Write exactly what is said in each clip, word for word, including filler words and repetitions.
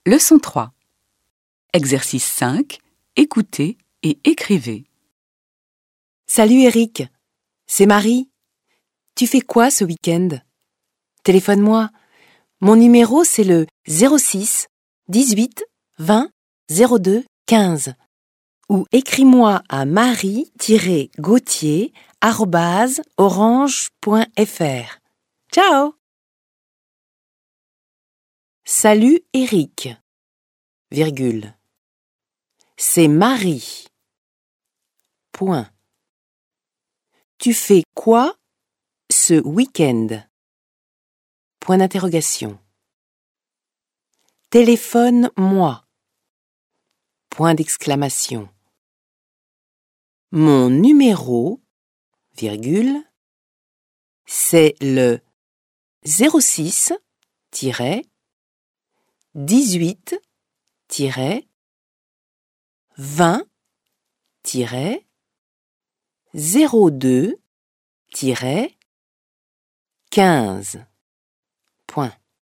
Leçon trois. Exercice cinq. Écoutez et écrivez. Salut Eric, c'est Marie. Tu fais quoi ce week-end? Téléphone-moi. Mon numéro c'est le zéro six dix-huit vingt zéro deux quinze ou écris-moi à marie tiret gauthier arobase orange point f r. Ciao! Salut Eric, virgule. C'est Marie. Point. Tu fais quoi ce week-end? Point d'interrogation. Téléphone-moi. Point d'exclamation. Mon numéro, virgule, c'est le zéro six dix-huit vingt zéro deux quinze. Point.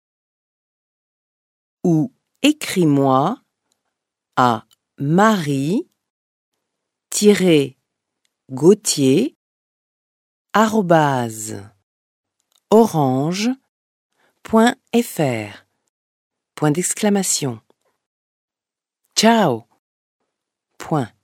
Ou écris-moi à marie tiret gauthier arobase orange point f r. Point d'exclamation. Ciao. Point.